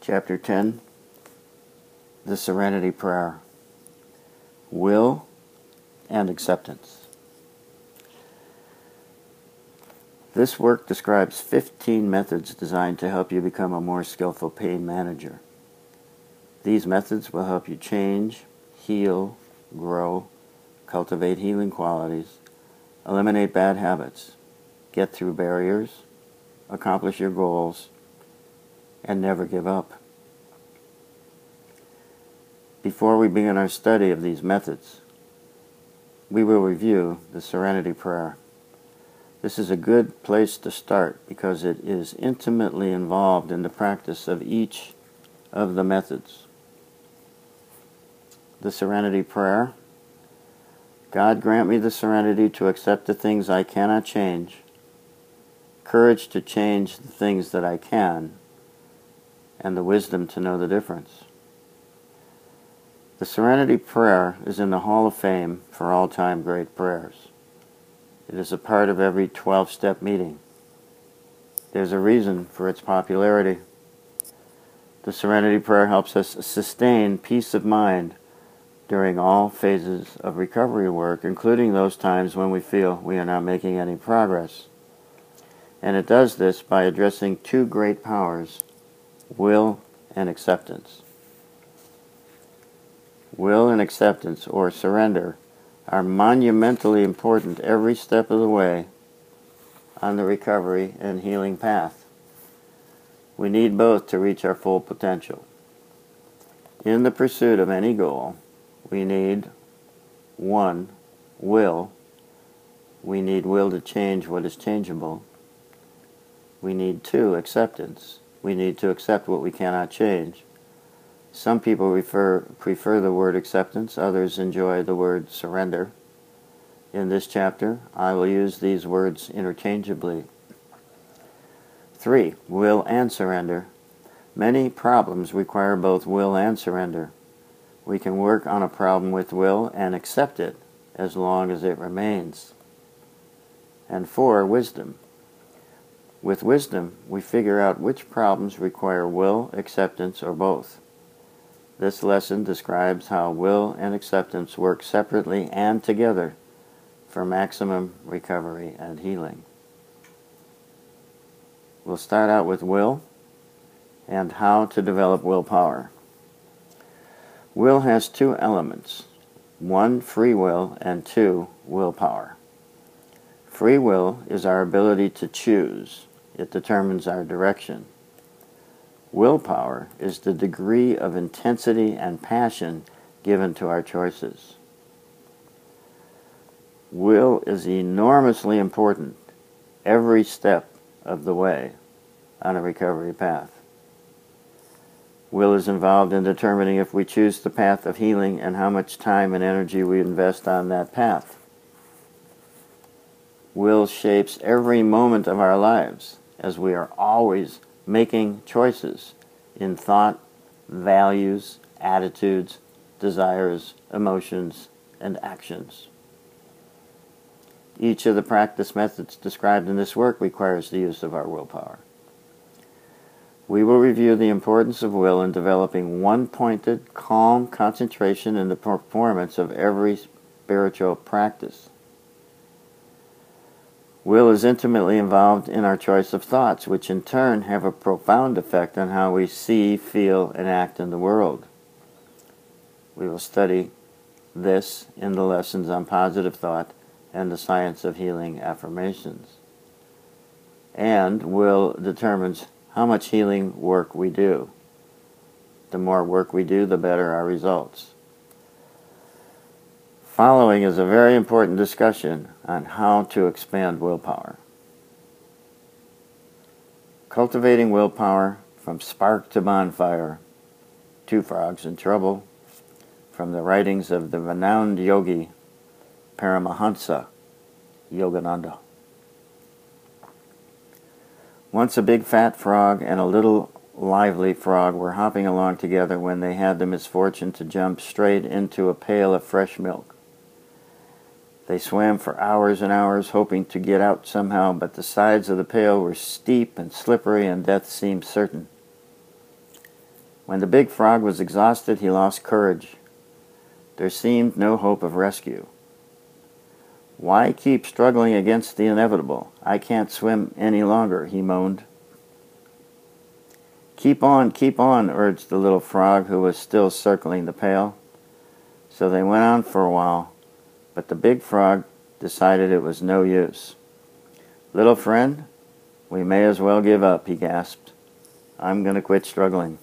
Chapter 10, The Serenity Prayer, Will and Acceptance. This work describes 15 methods designed to help you become a more skillful pain manager. These methods will help you change, heal, grow, cultivate healing qualities, eliminate bad habits, get through barriers, accomplish your goals, and never give up. Before we begin our study of these methods, we will review the Serenity Prayer. This is a good place to start because it is intimately involved in the practice of each of the methods. The Serenity Prayer: God grant me the serenity to accept the things I cannot change, courage to change the things that I can, and the wisdom to know the difference. The Serenity Prayer is in the Hall of Fame for all-time great prayers. It is a part of every 12-step meeting. There's a reason for its popularity. The Serenity Prayer helps us sustain peace of mind during all phases of recovery work, including those times when we feel we are not making any progress. And it does this by addressing two great powers: will and acceptance. Will and acceptance, or surrender, are monumentally important every step of the way on the recovery and healing path. We need both to reach our full potential. In the pursuit of any goal, we need 1. Will. We need will to change what is changeable. We need 2. Acceptance. We need to accept what we cannot change. Some people prefer the word acceptance, others enjoy the word surrender. In this chapter, I will use these words interchangeably. 3. Will and surrender. Many problems require both will and surrender. We can work on a problem with will and accept it as long as it remains. And 4. Wisdom. With wisdom, we figure out which problems require will, acceptance, or both. This lesson describes how will and acceptance work separately and together for maximum recovery and healing. We'll start out with will and how to develop willpower. Will has 2 elements: 1, free will, and 2, willpower. Free will is our ability to choose. It determines our direction. Willpower is the degree of intensity and passion given to our choices. Will is enormously important every step of the way on a recovery path. Will is involved in determining if we choose the path of healing and how much time and energy we invest on that path. Will shapes every moment of our lives, as we are always making choices in thought, values, attitudes, desires, emotions, and actions. Each of the practice methods described in this work requires the use of our willpower. We will review the importance of will in developing one-pointed, calm concentration in the performance of every spiritual practice. Will is intimately involved in our choice of thoughts, which in turn have a profound effect on how we see, feel, and act in the world. We will study this in the lessons on positive thought and the science of healing affirmations. And will determines how much healing work we do. The more work we do, the better our results. Following is a very important discussion on how to expand willpower. Cultivating willpower from spark to bonfire, 2 Frogs in Trouble, from the writings of the renowned yogi Paramahansa Yogananda. Once a big fat frog and a little lively frog were hopping along together when they had the misfortune to jump straight into a pail of fresh milk. They swam for hours and hours, hoping to get out somehow, but the sides of the pail were steep and slippery, and death seemed certain. When the big frog was exhausted, he lost courage. There seemed no hope of rescue. "Why keep struggling against the inevitable? I can't swim any longer," he moaned. Keep on, urged the little frog, who was still circling the pail. So they went on for a while, but the big frog decided it was no use. "Little friend, we may as well give up," he gasped. "I'm going to quit struggling."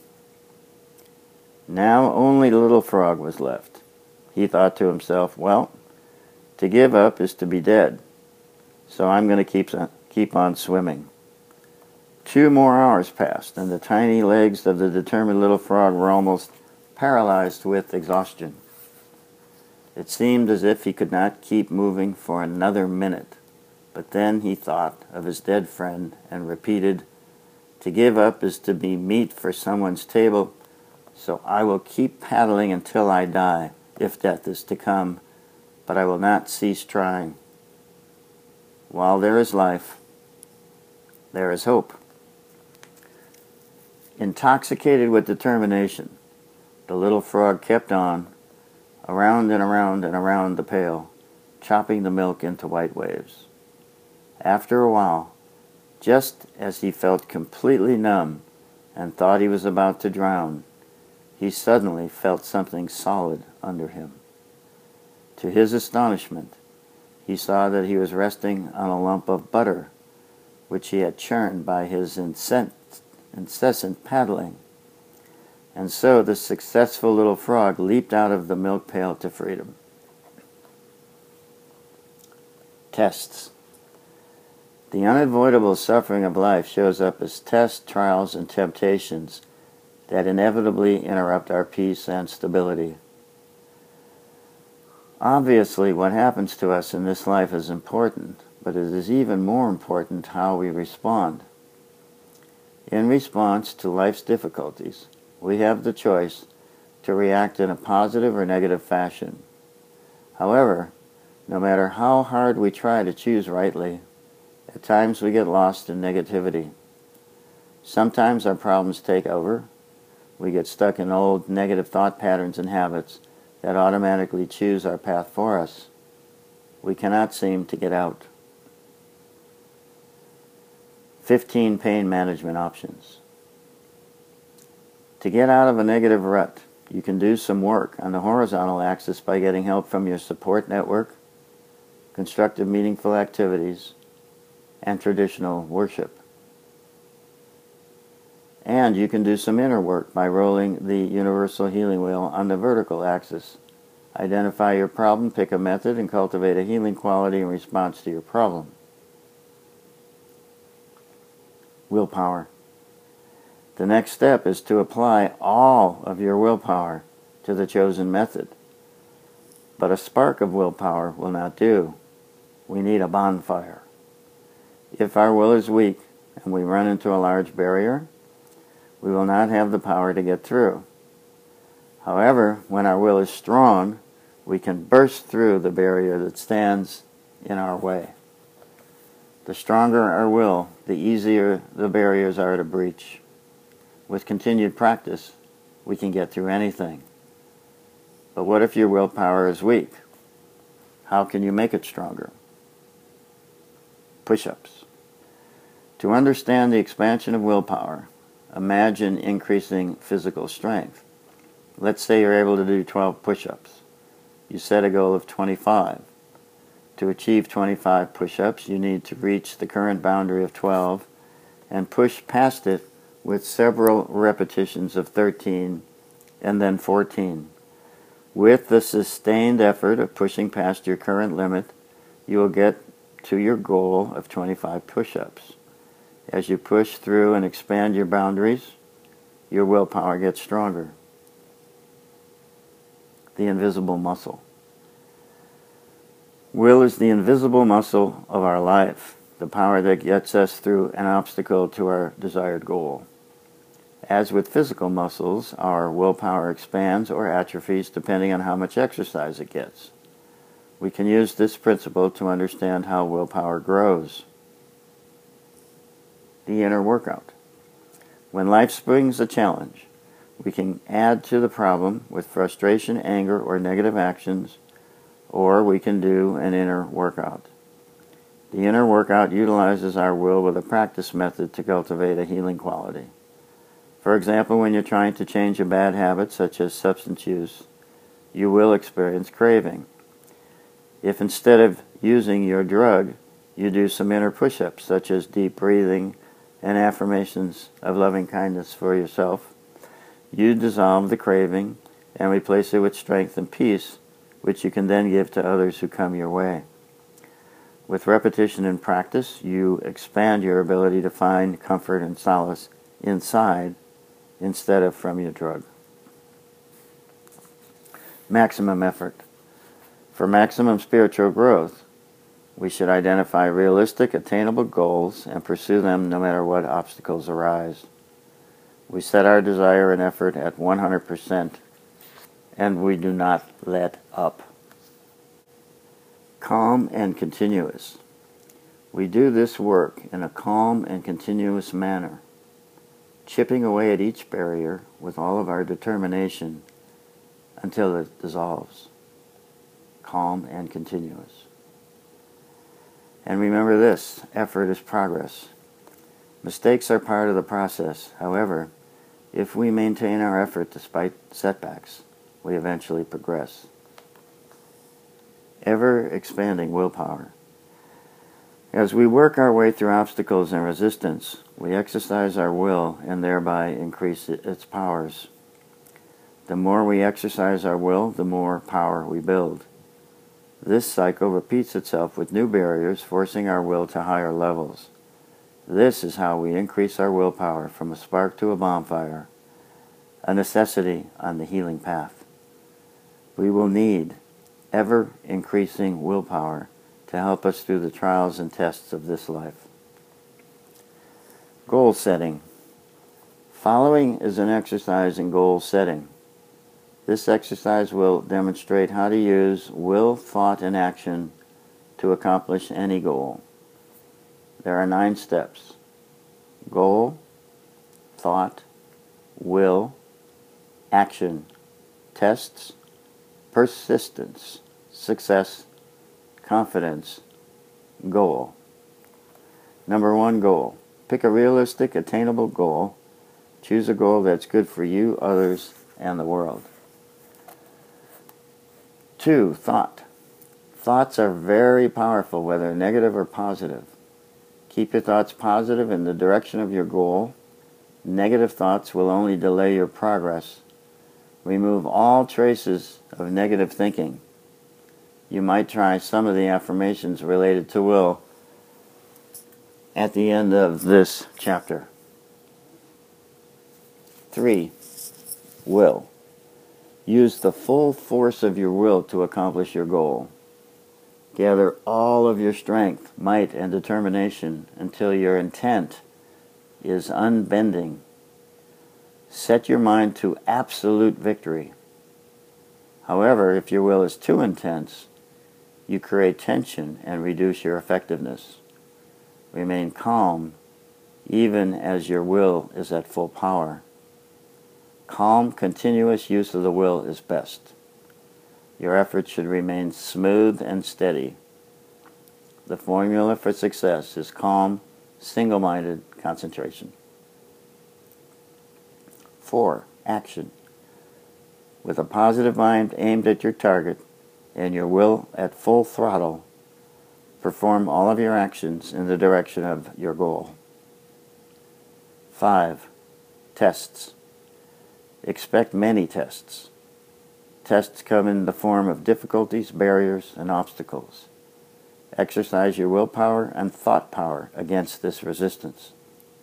Now only the little frog was left. He thought to himself, "Well, to give up is to be dead, so I'm going to keep on swimming." 2 more hours passed, and the tiny legs of the determined little frog were almost paralyzed with exhaustion. It seemed as if he could not keep moving for another minute, but then he thought of his dead friend and repeated, "To give up is to be meat for someone's table, so I will keep paddling until I die, if death is to come, but I will not cease trying. While there is life, there is hope." Intoxicated with determination, the little frog kept on, around and around and around the pail, chopping the milk into white waves. After a while, just as he felt completely numb and thought he was about to drown, he suddenly felt something solid under him. To his astonishment, he saw that he was resting on a lump of butter, which he had churned by his incessant paddling. And so the successful little frog leaped out of the milk pail to freedom. Tests. The unavoidable suffering of life shows up as tests, trials, and temptations that inevitably interrupt our peace and stability. Obviously, what happens to us in this life is important, but it is even more important how we respond. In response to life's difficulties, we have the choice to react in a positive or negative fashion. However, no matter how hard we try to choose rightly, at times we get lost in negativity. Sometimes our problems take over. We get stuck in old negative thought patterns and habits that automatically choose our path for us. We cannot seem to get out. 15 pain management options. To get out of a negative rut, you can do some work on the horizontal axis by getting help from your support network, constructive, meaningful activities, and traditional worship. And you can do some inner work by rolling the universal healing wheel on the vertical axis. Identify your problem, pick a method, and cultivate a healing quality in response to your problem. Willpower. The next step is to apply all of your willpower to the chosen method. But a spark of willpower will not do. We need a bonfire. If our will is weak and we run into a large barrier, we will not have the power to get through. However, when our will is strong, we can burst through the barrier that stands in our way. The stronger our will, the easier the barriers are to breach. With continued practice, we can get through anything. But what if your willpower is weak? How can you make it stronger? Push-ups. To understand the expansion of willpower, imagine increasing physical strength. Let's say you're able to do 12 push-ups. You set a goal of 25. To achieve 25 push-ups, you need to reach the current boundary of 12 and push past it with several repetitions of 13 and then 14. With the sustained effort of pushing past your current limit, you will get to your goal of 25 push-ups. As you push through and expand your boundaries, your willpower gets stronger. The invisible muscle. Will is the invisible muscle of our life, the power that gets us through an obstacle to our desired goal. As with physical muscles, our willpower expands or atrophies depending on how much exercise it gets. We can use this principle to understand how willpower grows. The inner workout. When life brings a challenge, We can add to the problem with frustration, anger, or negative actions, or we can do an inner workout. The inner workout utilizes our will with a practice method to cultivate a healing quality. For example, when you're trying to change a bad habit, such as substance use, you will experience craving. If instead of using your drug, you do some inner push-ups, such as deep breathing and affirmations of loving kindness for yourself, you dissolve the craving and replace it with strength and peace, which you can then give to others who come your way. With repetition and practice, you expand your ability to find comfort and solace inside instead of from your drug. Maximum effort. For maximum spiritual growth, we should identify realistic, attainable goals and pursue them no matter what obstacles arise. We set our desire and effort at 100%, and we do not let up. Calm and continuous. We do this work in a calm and continuous manner, chipping away at each barrier with all of our determination until it dissolves. Calm and continuous. And remember this, effort is progress. Mistakes are part of the process. However, if we maintain our effort despite setbacks, we eventually progress. Ever-expanding willpower. As we work our way through obstacles and resistance, we exercise our will and thereby increase its powers. The more we exercise our will, the more power we build. This cycle repeats itself with new barriers, forcing our will to higher levels. This is how we increase our willpower from a spark to a bonfire, a necessity on the healing path. We will need ever-increasing willpower to help us through the trials and tests of this life. Goal setting. Following is an exercise in goal setting. This exercise will demonstrate how to use will, thought, and action to accomplish any goal. There are 9 steps. Goal, thought, will, action, tests, persistence, success, confidence, goal. Number 1, goal. Pick a realistic, attainable goal. Choose a goal that's good for you, others, and the world. 2, thought. Thoughts are very powerful, whether negative or positive. Keep your thoughts positive in the direction of your goal. Negative thoughts will only delay your progress. Remove all traces of negative thinking. You might try some of the affirmations related to will at the end of this chapter. 3, will. Use the full force of your will to accomplish your goal. Gather all of your strength, might, and determination until your intent is unbending. Set your mind to absolute victory. However, if your will is too intense, you create tension and reduce your effectiveness. Remain calm even as your will is at full power. Calm, continuous use of the will is best. Your efforts should remain smooth and steady. The formula for success is calm, single-minded concentration. 4, action. With a positive mind aimed at your target and your will at full throttle, perform all of your actions in the direction of your goal. 5, tests. Expect many tests. Tests come in the form of difficulties, barriers, and obstacles. Exercise your willpower and thought power against this resistance.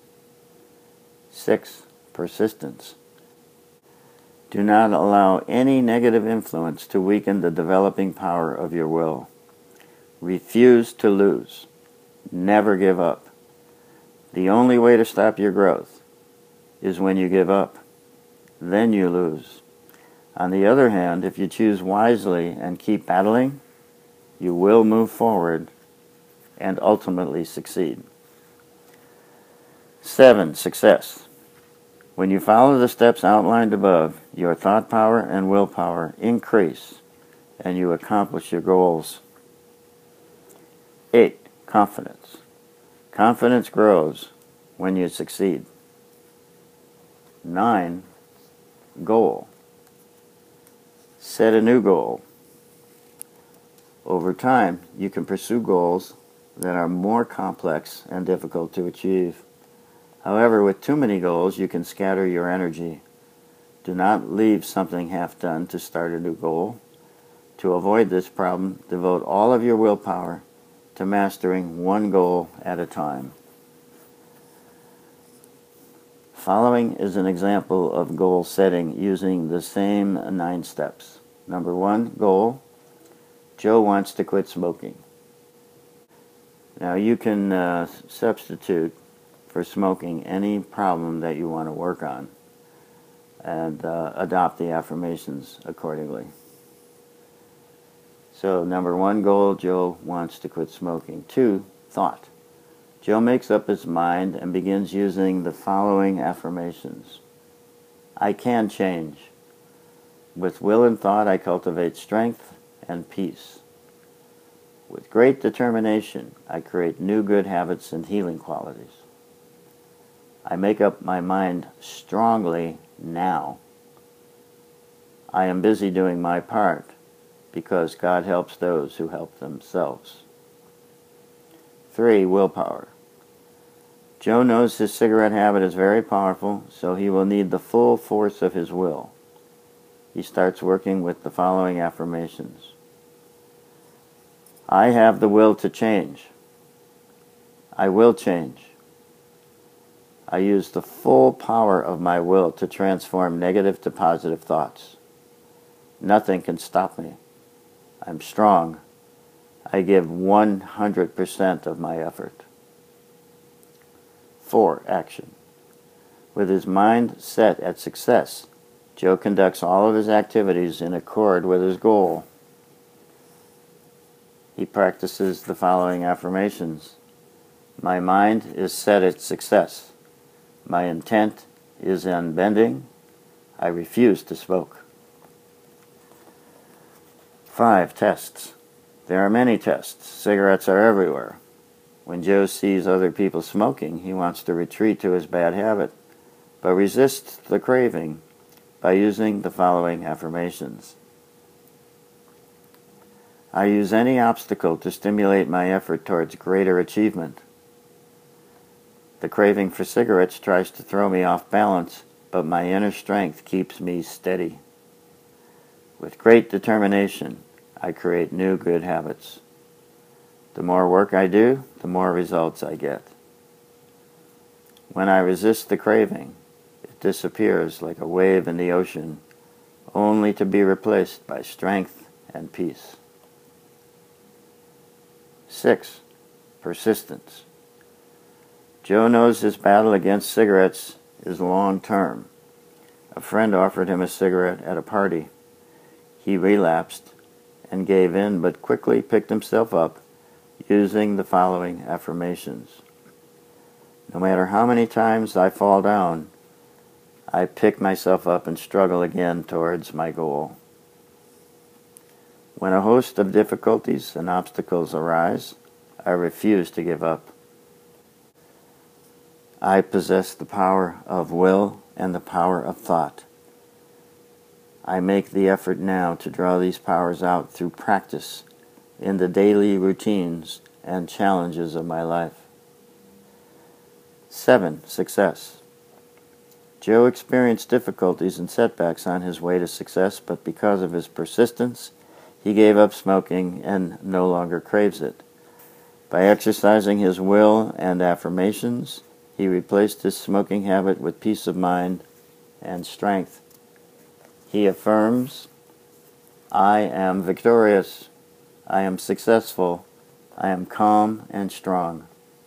6, persistence. Do not allow any negative influence to weaken the developing power of your will. Refuse to lose. Never give up. The only way to stop your growth is when you give up. Then you lose. On the other hand, if you choose wisely and keep battling, you will move forward and ultimately succeed. 7, success. When you follow the steps outlined above, your thought power and willpower increase, and you accomplish your goals. 8. Confidence. Confidence grows when you succeed. 9. Goal. Set a new goal. Over time, you can pursue goals that are more complex and difficult to achieve. However, with too many goals, you can scatter your energy. Do not leave something half done to start a new goal. To avoid this problem, devote all of your willpower to mastering one goal at a time. Following is an example of goal setting using the same 9 steps. Number 1, goal. Joe wants to quit smoking. Now you can substitute for smoking any problem that you want to work on and adopt the affirmations accordingly. So number 1, goal, Joe wants to quit smoking. 2, thought. Joe makes up his mind and begins using the following affirmations. I can change. With will and thought, I cultivate strength and peace. With great determination, I create new good habits and healing qualities. I make up my mind strongly now. I am busy doing my part because God helps those who help themselves. 3, willpower. Joe knows his cigarette habit is very powerful, so he will need the full force of his will. He starts working with the following affirmations. I have the will to change. I will change. I use the full power of my will to transform negative to positive thoughts. Nothing can stop me. I'm strong. I give 100% of my effort. 4, action. With his mind set at success, Joe conducts all of his activities in accord with his goal. He practices the following affirmations. My mind is set at success. My intent is unbending. I refuse to smoke. 5, tests. There are many tests. Cigarettes are everywhere. When Joe sees other people smoking, he wants to retreat to his bad habit, but resists the craving by using the following affirmations. I use any obstacle to stimulate my effort towards greater achievement. The craving for cigarettes tries to throw me off balance, but my inner strength keeps me steady. With great determination, I create new good habits. The more work I do, the more results I get. When I resist the craving, it disappears like a wave in the ocean, only to be replaced by strength and peace. 6, persistence. Joe knows his battle against cigarettes is long-term. A friend offered him a cigarette at a party. He relapsed and gave in, but quickly picked himself up using the following affirmations. No matter how many times I fall down, I pick myself up and struggle again towards my goal. When a host of difficulties and obstacles arise, I refuse to give up. I possess the power of will and the power of thought. I make the effort now to draw these powers out through practice in the daily routines and challenges of my life. 7, success. Joe experienced difficulties and setbacks on his way to success, but because of his persistence, he gave up smoking and no longer craves it. By exercising his will and affirmations, he replaced his smoking habit with peace of mind and strength. He affirms, I am victorious. I am successful. I am calm and strong.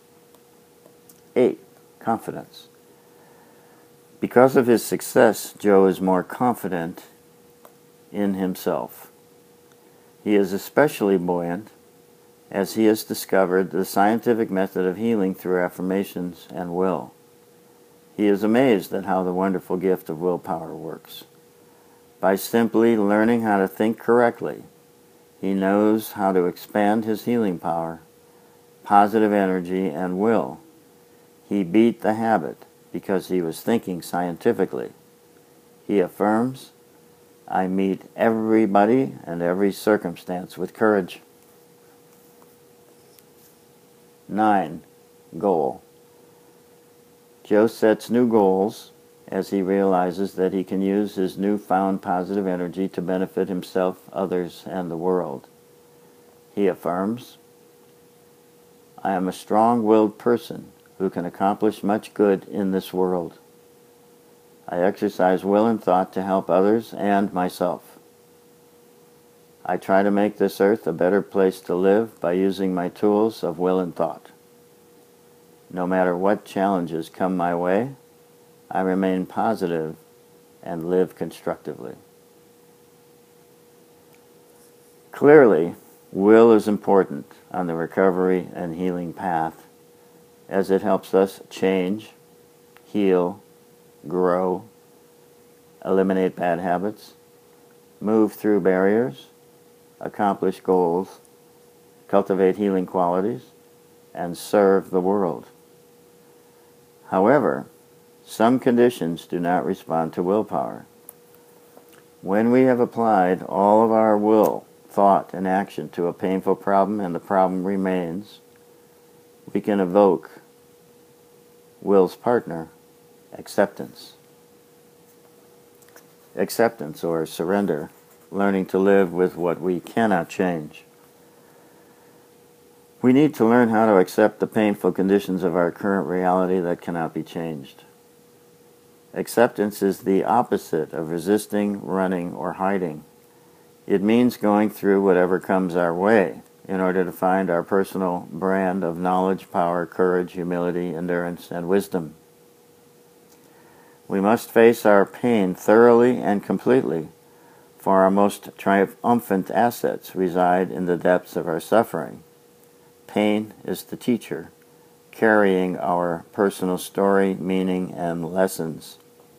8, confidence. Because of his success, Joe is more confident in himself. He is especially buoyant as he has discovered the scientific method of healing through affirmations and will. He is amazed at how the wonderful gift of willpower works. By simply learning how to think correctly, he knows how to expand his healing power, positive energy, and will. He beat the habit because he was thinking scientifically. He affirms, I meet everybody and every circumstance with courage. 9. Goal. Joe sets new goals as he realizes that he can use his newfound positive energy to benefit himself, others, and the world. He affirms, I am a strong-willed person who can accomplish much good in this world. I exercise will and thought to help others and myself. I try to make this earth a better place to live by using my tools of will and thought. No matter what challenges come my way, I remain positive and live constructively. Clearly, will is important on the recovery and healing path as it helps us change, heal, grow, eliminate bad habits, move through barriers, accomplish goals, cultivate healing qualities, and serve the world. However, some conditions do not respond to willpower. When we have applied all of our will, thought, and action to a painful problem and the problem remains, we can evoke will's partner, acceptance. Acceptance, or surrender, learning to live with what we cannot change. We need to learn how to accept the painful conditions of our current reality that cannot be changed. Acceptance is the opposite of resisting, running, or hiding. It means going through whatever comes our way in order to find our personal brand of knowledge, power, courage, humility, endurance, and wisdom. We must face our pain thoroughly and completely, for our most triumphant assets reside in the depths of our suffering. Pain is the teacher, carrying our personal story, meaning, and lessons.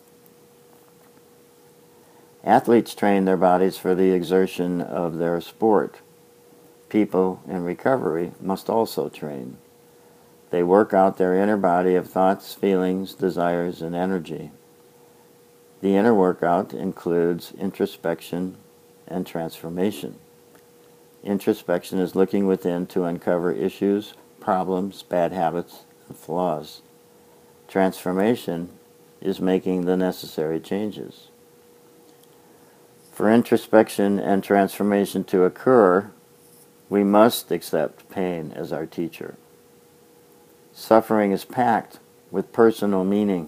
Athletes train their bodies for the exertion of their sport. People in recovery must also train. They work out their inner body of thoughts, feelings, desires, and energy. The inner workout includes introspection and transformation. Introspection is looking within to uncover issues, problems, bad habits, and flaws. Transformation is making the necessary changes. For introspection and transformation to occur, we must accept pain as our teacher. Suffering is packed with personal meaning.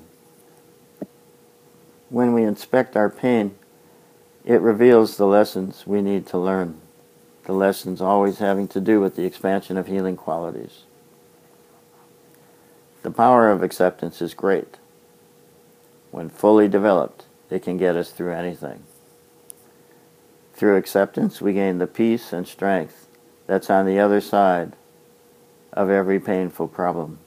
When we inspect our pain, it reveals the lessons we need to learn. The lessons always having to do with the expansion of healing qualities. The power of acceptance is great. When fully developed, it can get us through anything. Through acceptance, we gain the peace and strength that's on the other side of every painful problem.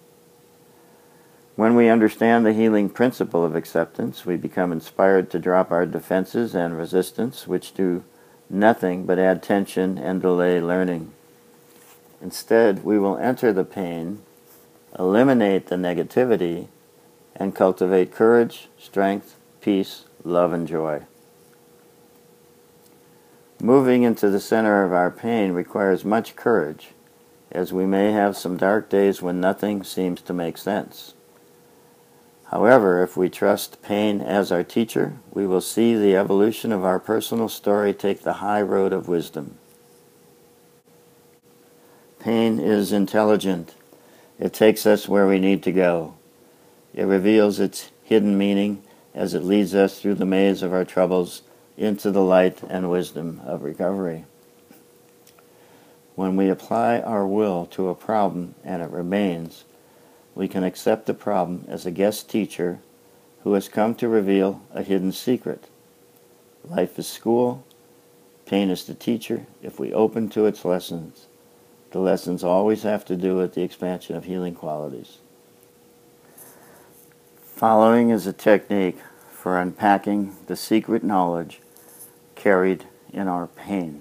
When we understand the healing principle of acceptance, we become inspired to drop our defenses and resistance, which do nothing but add tension and delay learning. Instead, we will enter the pain, eliminate the negativity, and cultivate courage, strength, peace, love, and joy. Moving into the center of our pain requires much courage, as we may have some dark days when nothing seems to make sense. However, if we trust pain as our teacher, we will see the evolution of our personal story take the high road of wisdom. Pain is intelligent. It takes us where we need to go. It reveals its hidden meaning as it leads us through the maze of our troubles into the light and wisdom of recovery. When we apply our will to a problem and it remains, we can accept the problem as a guest teacher who has come to reveal a hidden secret. Life is school. Pain is the teacher if we open to its lessons. The lessons always have to do with the expansion of healing qualities. Following is a technique for unpacking the secret knowledge carried in our pain.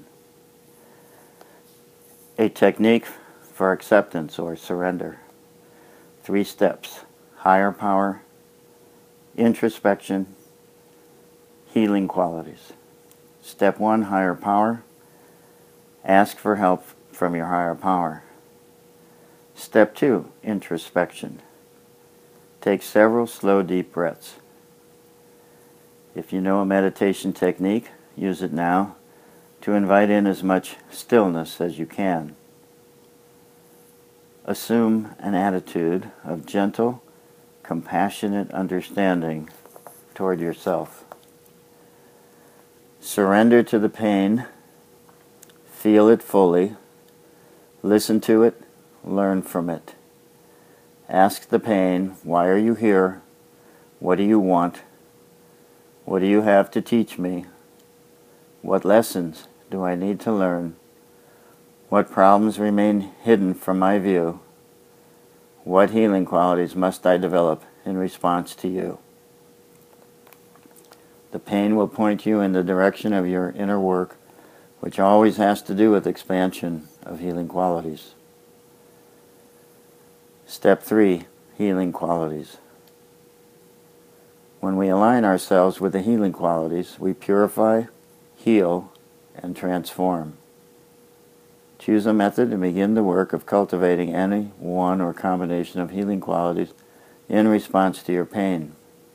A technique for acceptance or surrender. 3 steps: higher power, introspection, healing qualities. Step 1, higher power. Ask for help from your higher power. Step 2, introspection. Take several slow, deep breaths. If you know a meditation technique, use it now to invite in as much stillness as you can. Assume an attitude of gentle, compassionate understanding toward yourself. Surrender to the pain, feel it fully, listen to it, learn from it. Ask the pain, why are you here? What do you want? What do you have to teach me? What lessons do I need to learn? What problems remain hidden from my view? What healing qualities must I develop in response to you? The pain will point you in the direction of your inner work, which always has to do with expansion of healing qualities. Step 3, healing qualities. When we align ourselves with the healing qualities, we purify, heal, and transform. Choose a method and begin the work of cultivating any one or combination of healing qualities in response to your pain.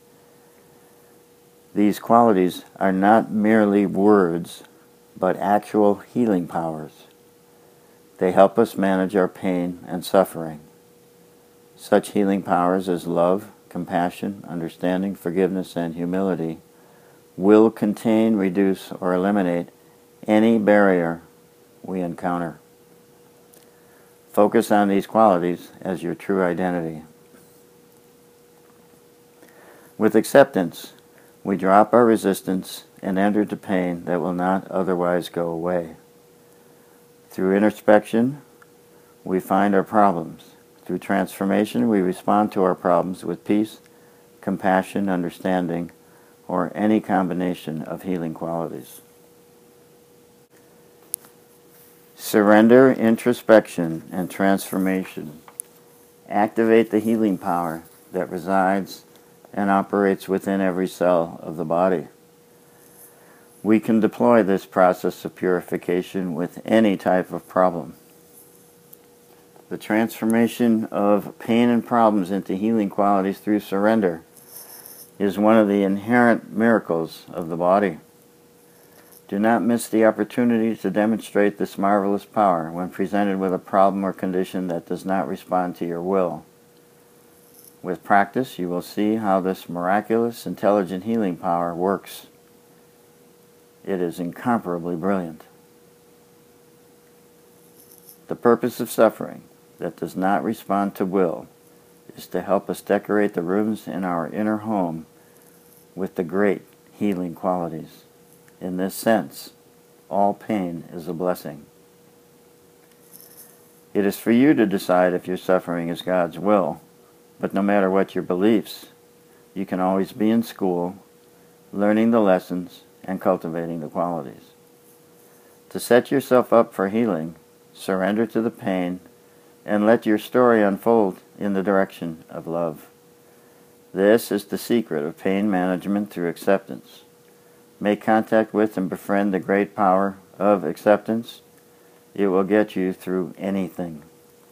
These qualities are not merely words, but actual healing powers. They help us manage our pain and suffering. Such healing powers as love, compassion, understanding, forgiveness, and humility will contain, reduce, or eliminate any barrier we encounter. Focus on these qualities as your true identity. With acceptance, we drop our resistance and enter to pain that will not otherwise go away. Through introspection, we find our problems. Through transformation, we respond to our problems with peace, compassion, understanding, or any combination of healing qualities. Surrender, introspection, and transformation activate the healing power that resides and operates within every cell of the body. We can deploy this process of purification with any type of problem. The transformation of pain and problems into healing qualities through surrender is one of the inherent miracles of the body. Do not miss the opportunity to demonstrate this marvelous power when presented with a problem or condition that does not respond to your will. With practice, you will see how this miraculous, intelligent healing power works. It is incomparably brilliant. The purpose of suffering that does not respond to will is to help us decorate the rooms in our inner home with the great healing qualities. In this sense, all pain is a blessing. It is for you to decide if your suffering is God's will, but no matter what your beliefs, you can always be in school, learning the lessons and cultivating the qualities. To set yourself up for healing, surrender to the pain and let your story unfold in the direction of love. This is the secret of pain management through acceptance. Make contact with and befriend the great power of acceptance. It will get you through anything.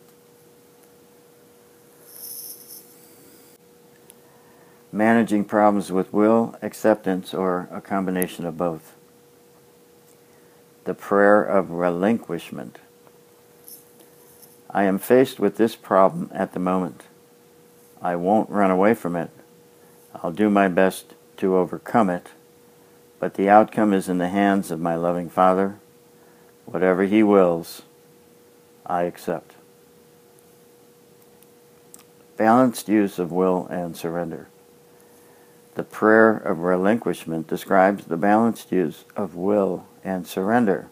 Managing problems with will, acceptance, or a combination of both. The prayer of relinquishment. I am faced with this problem at the moment. I won't run away from it. I'll do my best to overcome it, but the outcome is in the hands of my loving Father. Whatever He wills, I accept. Balanced use of will and surrender. The prayer of relinquishment describes the balanced use of will and surrender.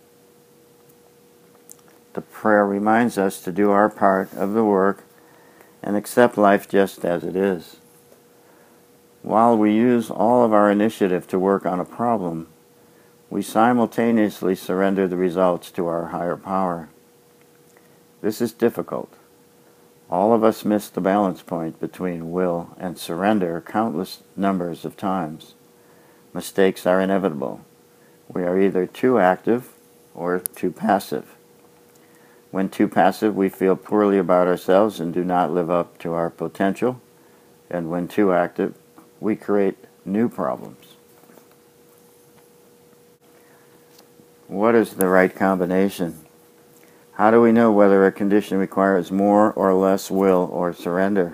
The prayer reminds us to do our part of the work and accept life just as it is. While we use all of our initiative to work on a problem, we simultaneously surrender the results to our higher power. This is difficult. All of us miss the balance point between will and surrender countless numbers of times. Mistakes are inevitable. We are either too active or too passive. When too passive, we feel poorly about ourselves and do not live up to our potential. And when too active, we create new problems. What is the right combination? How do we know whether a condition requires more or less will or surrender?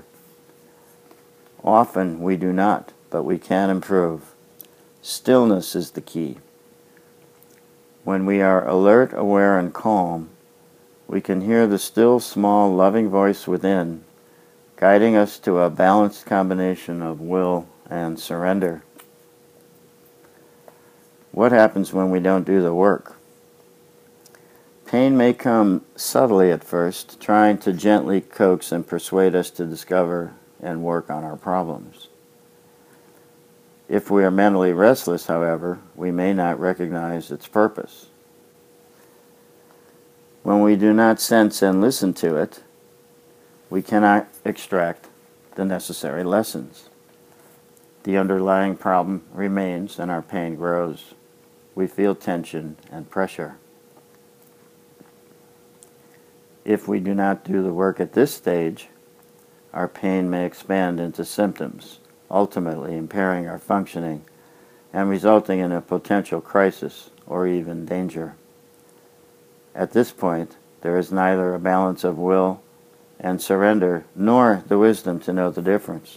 Often we do not, but we can improve. Stillness is the key. When we are alert, aware, and calm, we can hear the still, small, loving voice within, guiding us to a balanced combination of will and surrender. What happens when we don't do the work? Pain may come subtly at first, trying to gently coax and persuade us to discover and work on our problems. If we are mentally restless, however, we may not recognize its purpose. When we do not sense and listen to it, we cannot extract the necessary lessons. The underlying problem remains and our pain grows. We feel tension and pressure. If we do not do the work at this stage, our pain may expand into symptoms, ultimately impairing our functioning and resulting in a potential crisis or even danger. At this point, there is neither a balance of will and surrender, nor the wisdom to know the difference.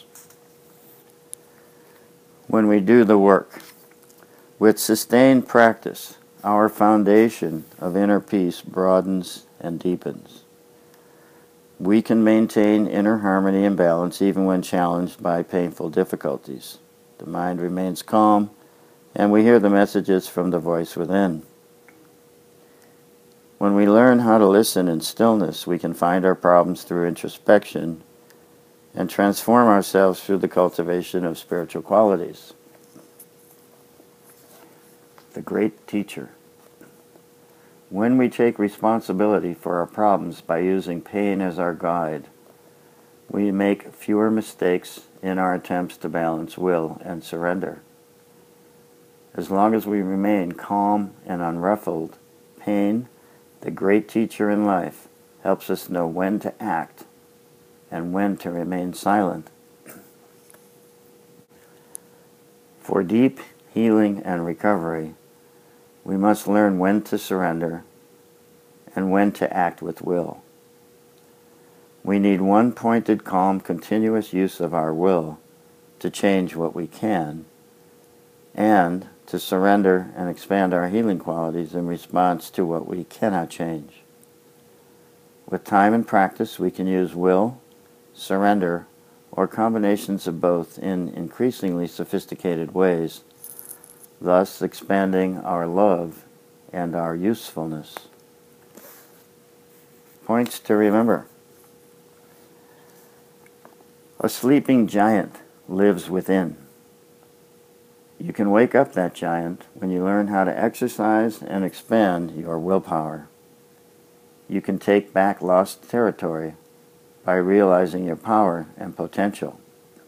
When we do the work, with sustained practice, our foundation of inner peace broadens and deepens. We can maintain inner harmony and balance even when challenged by painful difficulties. The mind remains calm, and we hear the messages from the voice within. When we learn how to listen in stillness, we can find our problems through introspection and transform ourselves through the cultivation of spiritual qualities. The great teacher. When we take responsibility for our problems by using pain as our guide, we make fewer mistakes in our attempts to balance will and surrender. As long as we remain calm and unruffled, pain, the great teacher in life, helps us know when to act and when to remain silent. For deep healing and recovery, we must learn when to surrender and when to act with will. We need one pointed, calm, continuous use of our will to change what we can, and to surrender and expand our healing qualities in response to what we cannot change. With time and practice, we can use will, surrender, or combinations of both in increasingly sophisticated ways, thus expanding our love and our usefulness. Points to remember. A sleeping giant lives within. You can wake up that giant when you learn how to exercise and expand your willpower. You can take back lost territory by realizing your power and potential.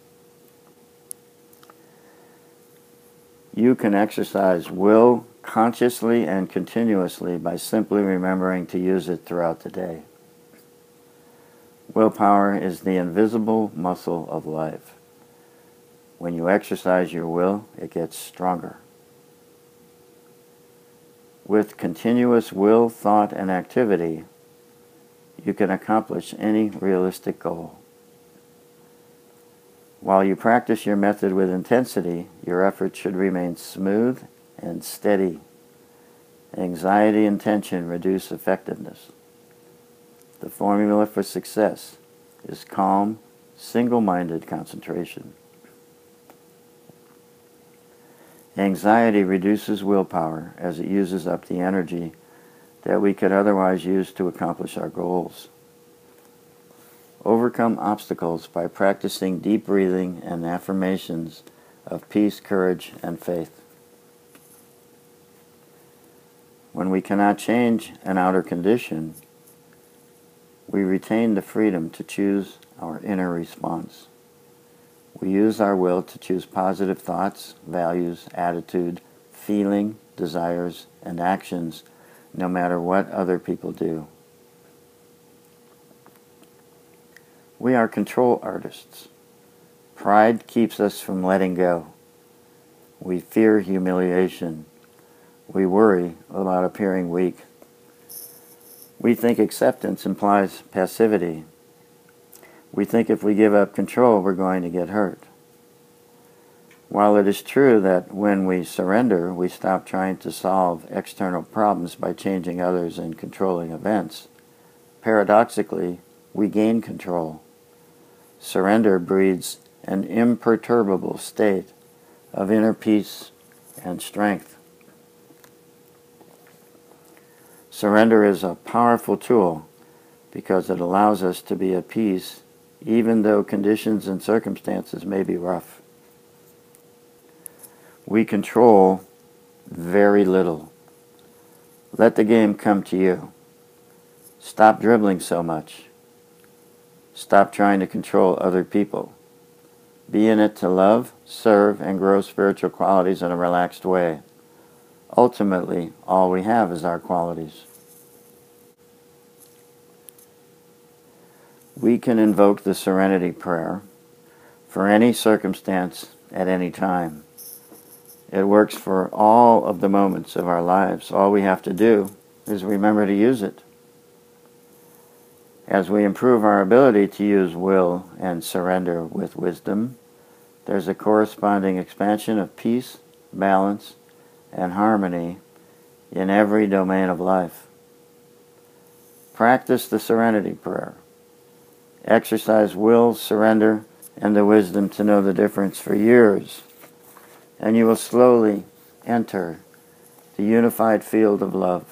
You can exercise will consciously and continuously by simply remembering to use it throughout the day. Willpower is the invisible muscle of life. When you exercise your will, it gets stronger. With continuous will, thought, and activity, you can accomplish any realistic goal. While you practice your method with intensity, your effort should remain smooth and steady. Anxiety and tension reduce effectiveness. The formula for success is calm, single-minded concentration. Anxiety reduces willpower as it uses up the energy that we could otherwise use to accomplish our goals. Overcome obstacles by practicing deep breathing and affirmations of peace, courage, and faith. When we cannot change an outer condition, we retain the freedom to choose our inner response. We use our will to choose positive thoughts, values, attitude, feeling, desires, and actions, no matter what other people do. We are control artists. Pride keeps us from letting go. We fear humiliation. We worry about appearing weak. We think acceptance implies passivity. We think if we give up control, we're going to get hurt. While it is true that when we surrender, we stop trying to solve external problems by changing others and controlling events, paradoxically, we gain control. Surrender breeds an imperturbable state of inner peace and strength. Surrender is a powerful tool because it allows us to be at peace even though conditions and circumstances may be rough. We control very little. Let the game come to you. Stop dribbling so much. Stop trying to control other people. Be in it to love, serve, and grow spiritual qualities in a relaxed way. Ultimately, all we have is our qualities. We can invoke the Serenity Prayer for any circumstance at any time. It works for all of the moments of our lives. All we have to do is remember to use it. As we improve our ability to use will and surrender with wisdom, there's a corresponding expansion of peace, balance, and harmony in every domain of life. Practice the Serenity Prayer. Exercise will, surrender, and the wisdom to know the difference for years, and you will slowly enter the unified field of love.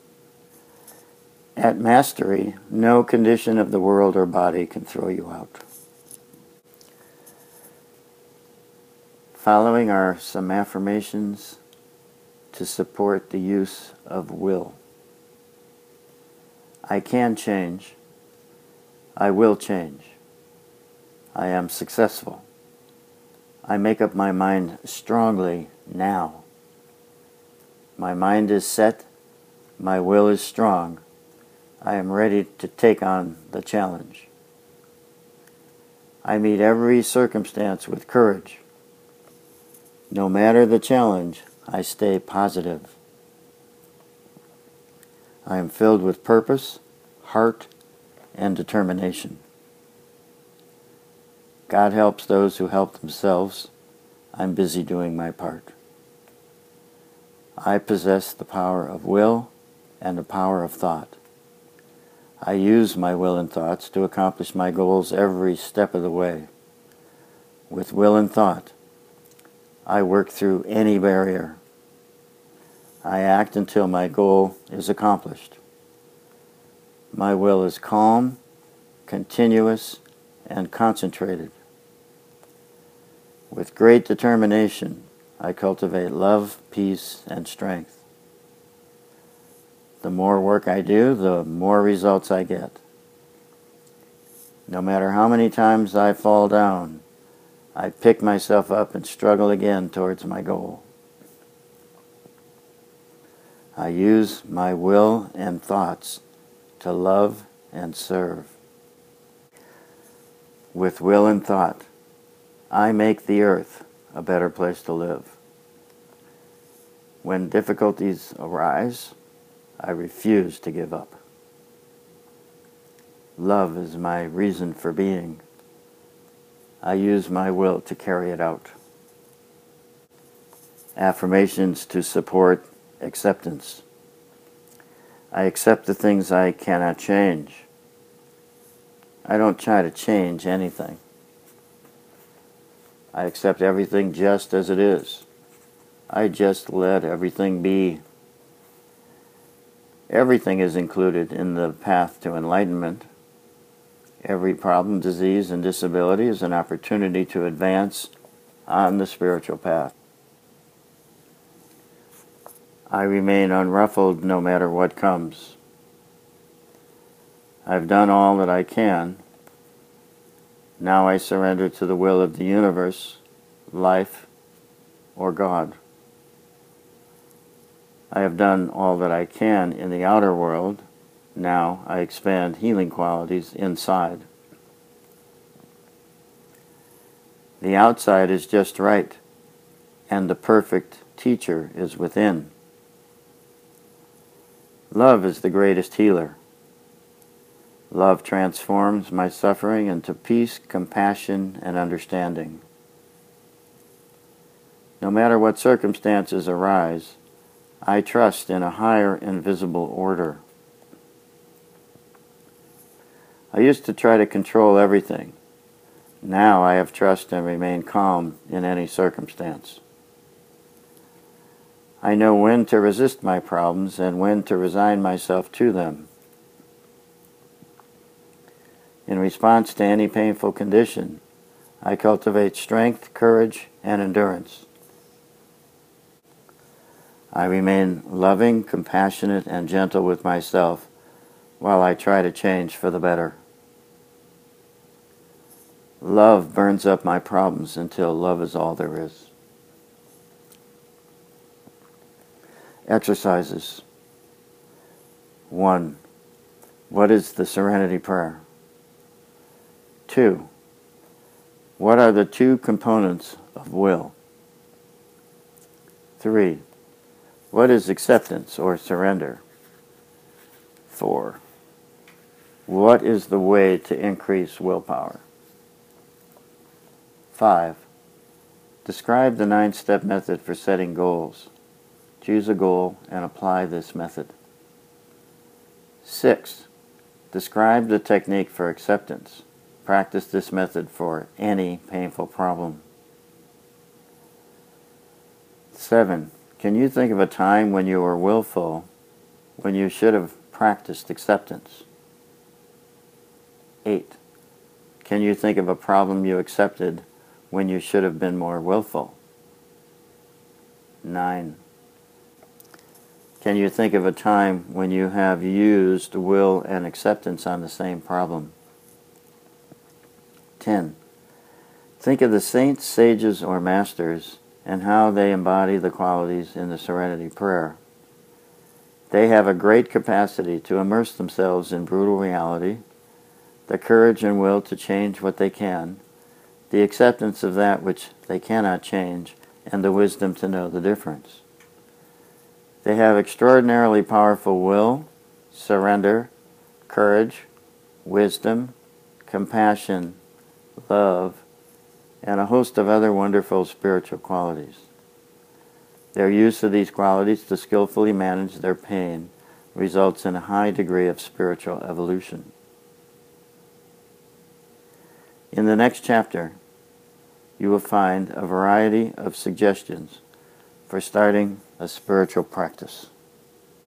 At mastery, no condition of the world or body can throw you out. Following are some affirmations to support the use of will. I can change. I will change. I am successful. I make up my mind strongly now. My mind is set. My will is strong. I am ready to take on the challenge. I meet every circumstance with courage. No matter the challenge, I stay positive. I am filled with purpose, heart, and determination. God helps those who help themselves. I'm busy doing my part. I possess the power of will and the power of thought. I use my will and thoughts to accomplish my goals every step of the way. With will and thought, I work through any barrier. I act until my goal is accomplished. My will is calm, continuous, and concentrated. With great determination, I cultivate love, peace, and strength. The more work I do, the more results I get. No matter how many times I fall down, I pick myself up and struggle again towards my goal. I use my will and thoughts to love and serve. With will and thought, I make the earth a better place to live. When difficulties arise, I refuse to give up. Love is my reason for being. I use my will to carry it out. Affirmations to support acceptance. I accept the things I cannot change. I don't try to change anything. I accept everything just as it is. I just let everything be. Everything is included in the path to enlightenment. Every problem, disease, and disability is an opportunity to advance on the spiritual path. I remain unruffled no matter what comes. I've done all that I can. Now I surrender to the will of the universe, life, or God. I have done all that I can in the outer world. Now I expand healing qualities inside. The outside is just right, and the perfect teacher is within. Love is the greatest healer. Love transforms my suffering into peace, compassion, and understanding. No matter what circumstances arise, I trust in a higher invisible order. I used to try to control everything. Now I have trust and remain calm in any circumstance. I know when to resist my problems and when to resign myself to them. In response to any painful condition, I cultivate strength, courage, and endurance. I remain loving, compassionate, and gentle with myself while I try to change for the better. Love burns up my problems until love is all there is. Exercises. 1. What is the Serenity Prayer? 2. What are the two components of will? 3. What is acceptance or surrender? 4. What is the way to increase willpower? 5. Describe the 9-step method for setting goals. Choose a goal and apply this method. 6. Describe the technique for acceptance. Practice this method for any painful problem. 7. Can you think of a time when you were willful, when you should have practiced acceptance? 8. Can you think of a problem you accepted when you should have been more willful? 9. Can you think of a time when you have used will and acceptance on the same problem? 10. Think of the saints, sages, or masters and how they embody the qualities in the Serenity Prayer. They have a great capacity to immerse themselves in brutal reality, the courage and will to change what they can, the acceptance of that which they cannot change, and the wisdom to know the difference. They have extraordinarily powerful will, surrender, courage, wisdom, compassion, love, and a host of other wonderful spiritual qualities. Their use of these qualities to skillfully manage their pain results in a high degree of spiritual evolution. In the next chapter, you will find a variety of suggestions for starting a spiritual practice.